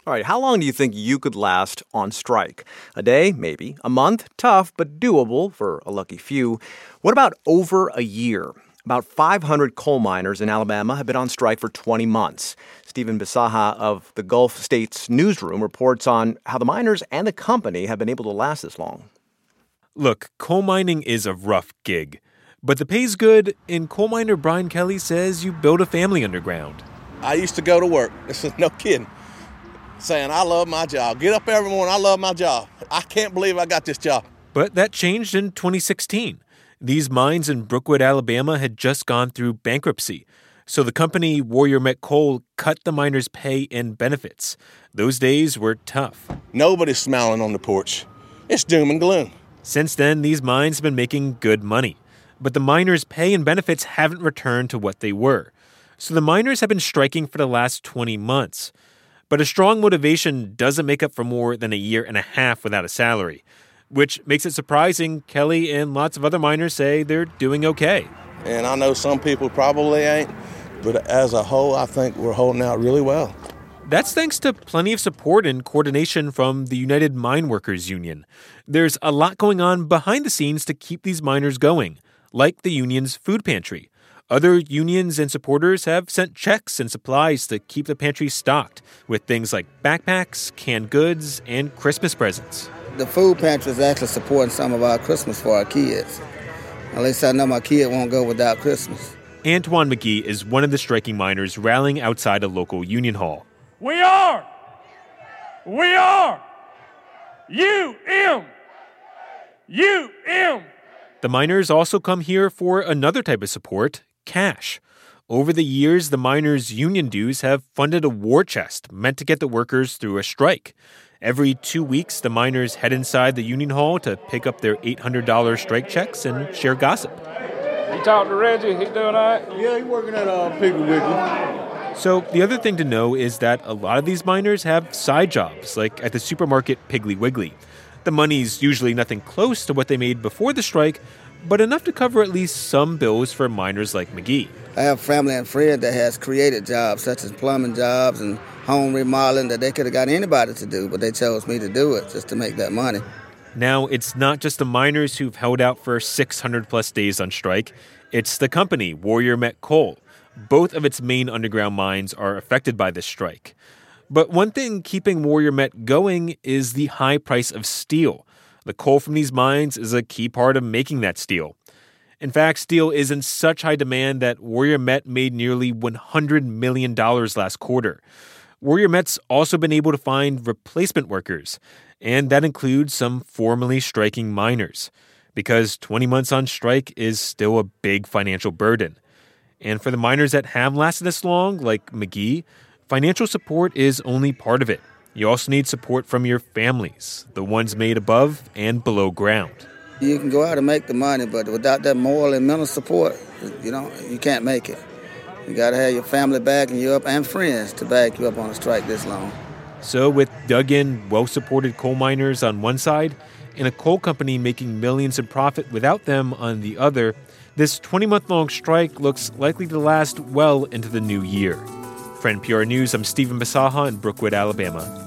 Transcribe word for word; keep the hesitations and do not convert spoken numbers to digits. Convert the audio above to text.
All right, how long do you think you could last on strike? A day, maybe. A month, tough, but doable for a lucky few. What about over a year? About five hundred coal miners in Alabama have been on strike for twenty months. Stephen Bisaha of the Gulf States Newsroom reports on how the miners and the company have been able to last this long. Look, coal mining is a rough gig, but the pay's good, and coal miner Brian Kelly says you build a family underground. I used to go to work, this is no kidding, saying I love my job. Get up every morning, I love my job. I can't believe I got this job. But that changed in twenty sixteen. These mines in Brookwood, Alabama had just gone through bankruptcy. So the company, Warrior Met Coal, cut the miners' pay and benefits. Those days were tough. Nobody's smiling on the porch. It's doom and gloom. Since then, these mines have been making good money. But the miners' pay and benefits haven't returned to what they were. So the miners have been striking for the last twenty months. But a strong motivation doesn't make up for more than a year and a half without a salary, which makes it surprising Kelly and lots of other miners say they're doing okay. And I know some people probably ain't, but as a whole, I think we're holding out really well. That's thanks to plenty of support and coordination from the United Mine Workers Union. There's a lot going on behind the scenes to keep these miners going, like the union's food pantry. Other unions and supporters have sent checks and supplies to keep the pantry stocked with things like backpacks, canned goods, and Christmas presents. The food pantry is actually supporting some of our Christmas for our kids. At least I know my kid won't go without Christmas. Antoine McGee is one of the striking miners rallying outside a local union hall. We are! We are! U M! U M! The miners also come here for another type of support, cash. Over the years, the miners' union dues have funded a war chest meant to get the workers through a strike. Every two weeks, the miners head inside the union hall to pick up their eight hundred dollars strike checks and share gossip. You talked to Reggie? He doing all right? Yeah, he's working at uh, Piggly Wiggly. So the other thing to know is that a lot of these miners have side jobs, like at the supermarket Piggly Wiggly. The money's usually nothing close to what they made before the strike, but enough to cover at least some bills for miners like McGee. I have family and friends that has created jobs, such as plumbing jobs and home remodeling, that they could have got anybody to do, but they chose me to do it just to make that money. Now, it's not just the miners who've held out for six hundred plus days on strike. It's the company, Warrior Met Coal. Both of its main underground mines are affected by this strike. But one thing keeping Warrior Met going is the high price of steel. The coal from these mines is a key part of making that steel. In fact, steel is in such high demand that Warrior Met made nearly one hundred million dollars last quarter. Warrior Met's also been able to find replacement workers, and that includes some formerly striking miners, because twenty months on strike is still a big financial burden. And for the miners that have lasted this long, like McGee, financial support is only part of it. You also need support from your families, the ones made above and below ground. You can go out and make the money, but without that moral and mental support, you know, you can't make it. You got to have your family backing you up and friends to back you up on a strike this long. So with dug-in, well-supported coal miners on one side and a coal company making millions in profit without them on the other, this twenty-month-long strike looks likely to last well into the new year. For N P R News, I'm Stephen Bisaha in Brookwood, Alabama.